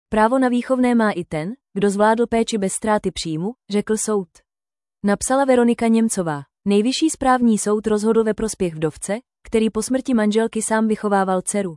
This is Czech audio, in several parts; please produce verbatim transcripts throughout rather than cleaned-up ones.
Právo na výchovné má i ten, kdo zvládl péči bez ztráty příjmu, řekl soud. Napsala Veronika Němcová. Nejvyšší správní soud rozhodl ve prospěch vdovce, který po smrti manželky sám vychovával dceru.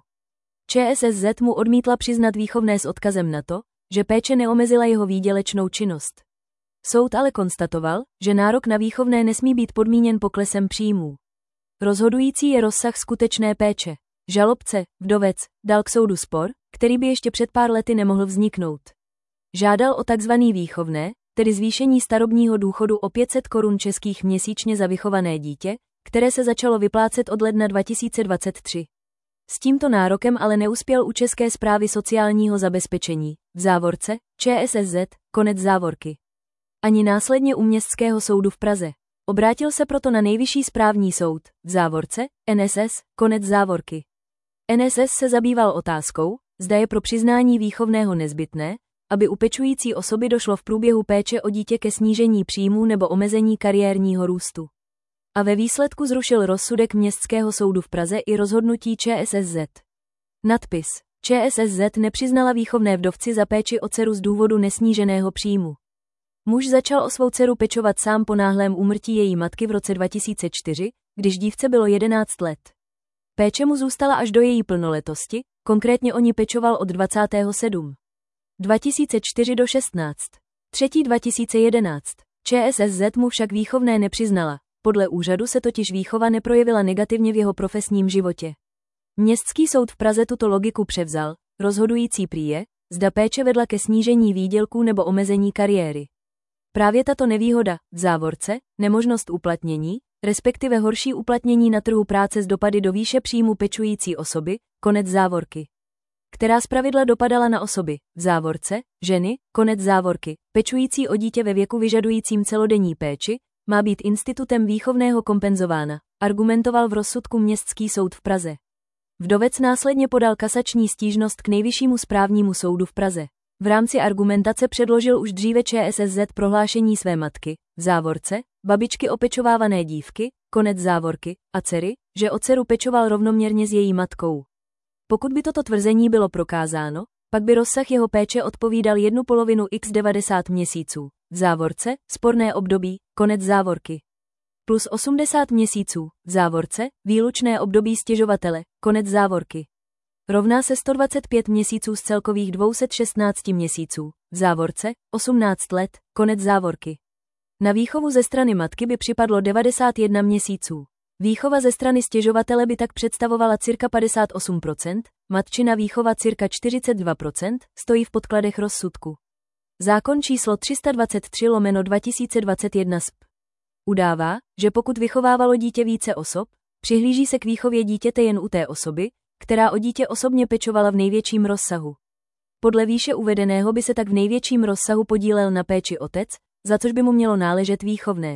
ČSSZ mu odmítla přiznat výchovné s odkazem na to, že péče neomezila jeho výdělečnou činnost. Soud ale konstatoval, že nárok na výchovné nesmí být podmíněn poklesem příjmů. Rozhodující je rozsah skutečné péče. Žalobce, vdovec, dal k soudu spor, který by ještě před pár lety nemohl vzniknout. Žádal o takzvaný výchovné, tedy zvýšení starobního důchodu o pět set korun českých měsíčně za vychované dítě, které se začalo vyplácet od ledna dva tisíce dvacet tři. S tímto nárokem ale neuspěl u České správy sociálního zabezpečení, v závorce, ČSSZ, konec závorky. Ani následně u Městského soudu v Praze. Obrátil se proto na Nejvyšší správní soud, v závorce, N S S, konec závorky. N S S se zabýval otázkou, zda je pro přiznání výchovného nezbytné, aby u pečující osoby došlo v průběhu péče o dítě ke snížení příjmů nebo omezení kariérního růstu. A ve výsledku zrušil rozsudek Městského soudu v Praze i rozhodnutí ČSSZ. Nadpis. ČSSZ nepřiznala výchovné vdovci za péči o dceru z důvodu nesníženého příjmu. Muž začal o svou dceru pečovat sám po náhlém úmrtí její matky v roce dva tisíce čtyři, když dívce bylo jedenáct let. Péče mu zůstala až do její plnoletosti, konkrétně o ní pečoval od dvacátého sedmého dva tisíce čtyři do šestnáctého třetího dva tisíce jedenáct. ČSSZ mu však výchovné nepřiznala, podle úřadu se totiž výchova neprojevila negativně v jeho profesním životě. Městský soud v Praze tuto logiku převzal, rozhodující prý je, zda péče vedla ke snížení výdělků nebo omezení kariéry. Právě tato nevýhoda, v závorce, nemožnost uplatnění, respektive horší uplatnění na trhu práce z dopady do výše příjmu pečující osoby, konec závorky. Která zpravidla dopadala na osoby, v závorce, ženy, konec závorky, pečující o dítě ve věku vyžadujícím celodenní péči, má být institutem výchovného kompenzována, argumentoval v rozsudku Městský soud v Praze. Vdovec následně podal kasační stížnost k Nejvyššímu správnímu soudu v Praze. V rámci argumentace předložil už dříve ČSSZ prohlášení své matky, v závorce, babičky opečovávané dívky, konec závorky, a dcery, že o dceru pečoval rovnoměrně s její matkou. Pokud by toto tvrzení bylo prokázáno, pak by rozsah jeho péče odpovídal jednu polovinu x devadesát měsíců, v závorce, sporné období, konec závorky. Plus osmdesát měsíců, v závorce, výlučné období stěžovatele, konec závorky. Rovná se sto dvacet pět měsíců z celkových dvě stě šestnáct měsíců, v závorce, osmnáct let, konec závorky. Na výchovu ze strany matky by připadlo devadesát jedna měsíců. Výchova ze strany stěžovatele by tak představovala cirka padesát osm procent, matčina výchova cirka čtyřicet dva procent, stojí v podkladech rozsudku. Zákon číslo tři sta dvacet tři lomeno dva tisíce dvacet jedna S P udává, že pokud vychovávalo dítě více osob, přihlíží se k výchově dítěte jen u té osoby, která o dítě osobně pečovala v největším rozsahu. Podle výše uvedeného by se tak v největším rozsahu podílel na péči otec, za což by mu mělo náležet výchovné.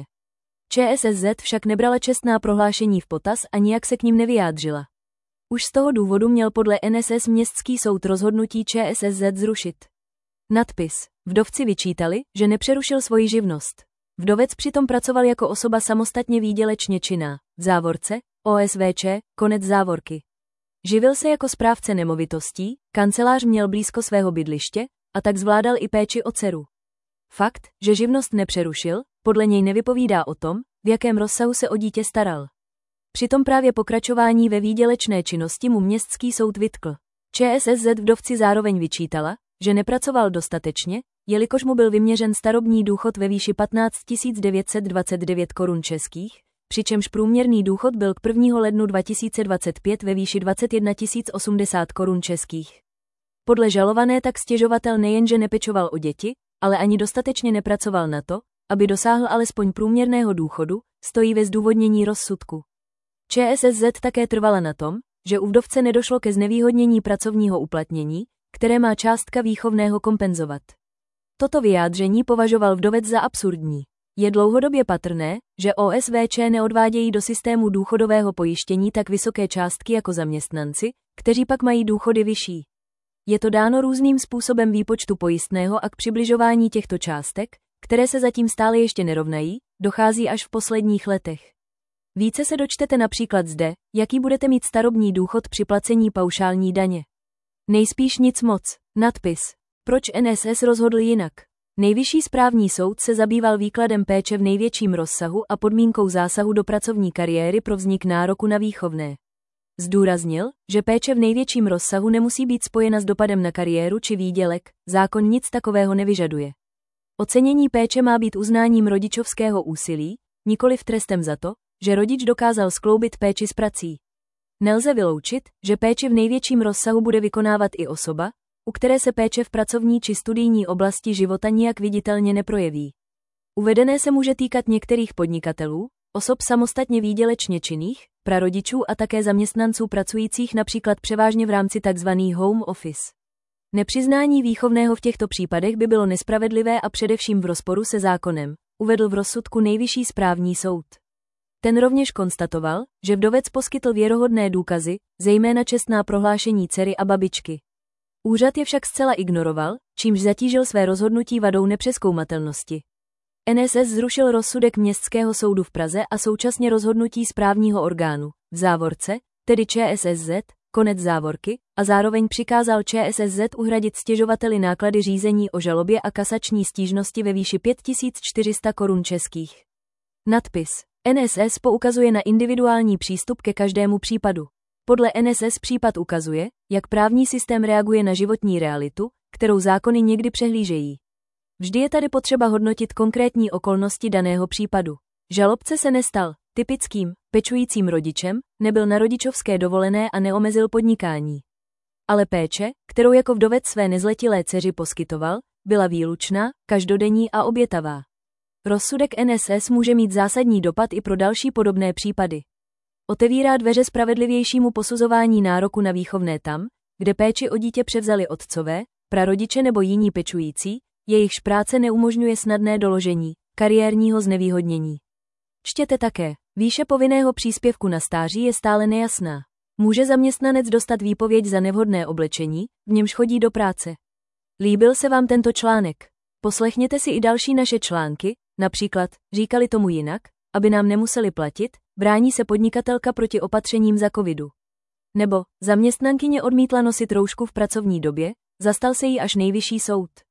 ČSSZ však nebrala čestná prohlášení v potaz a nijak se k nim nevyjádřila. Už z toho důvodu měl podle N S S Městský soud rozhodnutí ČSSZ zrušit. Nadpis. Vdovci vyčítali, že nepřerušil svoji živnost. Vdovec přitom pracoval jako osoba samostatně výdělečně činná, v závorce, O S V Č, konec závorky. Živil se jako správce nemovitostí, kancelář měl blízko svého bydliště, a tak zvládal i péči o dceru. Fakt, že živnost nepřerušil, podle něj nevypovídá o tom, v jakém rozsahu se o dítě staral. Přitom právě pokračování ve výdělečné činnosti mu Městský soud vytkl. ČSSZ vdovci zároveň vyčítala, že nepracoval dostatečně, jelikož mu byl vyměřen starobní důchod ve výši patnáct tisíc devět set dvacet devět korun českých, přičemž průměrný důchod byl k prvnímu lednu dva tisíce dvacet pět ve výši dvacet jedna tisíc osmdesát korun českých. Podle žalované tak stěžovatel nejenže nepečoval o děti, ale ani dostatečně nepracoval na to, aby dosáhl alespoň průměrného důchodu, stojí ve zdůvodnění rozsudku. ČSSZ také trvala na tom, že u vdovce nedošlo ke znevýhodnění pracovního uplatnění, které má částka výchovného kompenzovat. Toto vyjádření považoval vdovec za absurdní. Je dlouhodobě patrné, že O S V Č neodvádějí do systému důchodového pojištění tak vysoké částky jako zaměstnanci, kteří pak mají důchody vyšší. Je to dáno různým způsobem výpočtu pojistného a k přibližování těchto částek, které se zatím stále ještě nerovnají, dochází až v posledních letech. Více se dočtete například zde, jaký budete mít starobní důchod při placení paušální daně. Nejspíš nic moc. Nadpis. Proč N S S rozhodl jinak? Nejvyšší správní soud se zabýval výkladem péče v největším rozsahu a podmínkou zásahu do pracovní kariéry pro vznik nároku na výchovné. Zdůraznil, že péče v největším rozsahu nemusí být spojena s dopadem na kariéru či výdělek, zákon nic takového nevyžaduje. Ocenění péče má být uznáním rodičovského úsilí, nikoliv trestem za to, že rodič dokázal skloubit péči s prací. Nelze vyloučit, že péči v největším rozsahu bude vykonávat i osoba, u které se péče v pracovní či studijní oblasti života nijak viditelně neprojeví. Uvedené se může týkat některých podnikatelů, osob samostatně výdělečně činných, prarodičů a také zaměstnanců pracujících například převážně v rámci tzv. Home office. Nepřiznání výchovného v těchto případech by bylo nespravedlivé a především v rozporu se zákonem, uvedl v rozsudku Nejvyšší správní soud. Ten rovněž konstatoval, že vdovec poskytl věrohodné důkazy, zejména čestná prohlášení dcery a babičky. Úřad je však zcela ignoroval, čímž zatížil své rozhodnutí vadou nepřezkoumatelnosti. N S S zrušil rozsudek Městského soudu v Praze a současně rozhodnutí správního orgánu, v závorce, tedy Č S S Z, konec závorky, a zároveň přikázal Č S S Z uhradit stěžovateli náklady řízení o žalobě a kasační stížnosti ve výši pět tisíc čtyři sta korun českých. Nadpis. N S S poukazuje na individuální přístup ke každému případu. Podle N S S případ ukazuje, jak právní systém reaguje na životní realitu, kterou zákony někdy přehlížejí. Vždy je tady potřeba hodnotit konkrétní okolnosti daného případu. Žalobce se nestal typickým, pečujícím rodičem, nebyl na rodičovské dovolené a neomezil podnikání. Ale péče, kterou jako vdovec své nezletilé dceři poskytoval, byla výlučná, každodenní a obětavá. Rozsudek N S S může mít zásadní dopad i pro další podobné případy. Otevírá dveře spravedlivějšímu posuzování nároku na výchovné tam, kde péči o dítě převzali otcové, prarodiče nebo jiní pečující, jejichž práce neumožňuje snadné doložení kariérního znevýhodnění. Čtěte také, výše povinného příspěvku na stáří je stále nejasná. Může zaměstnanec dostat výpověď za nevhodné oblečení, v němž chodí do práce? Líbil se vám tento článek? Poslechněte si i další naše články, například, říkali tomu jinak, aby nám nemuseli platit, brání se podnikatelka proti opatřením za covidu. Nebo, zaměstnankyně odmítla nosit roušku v pracovní době, zastal se jí až Nejvyšší soud.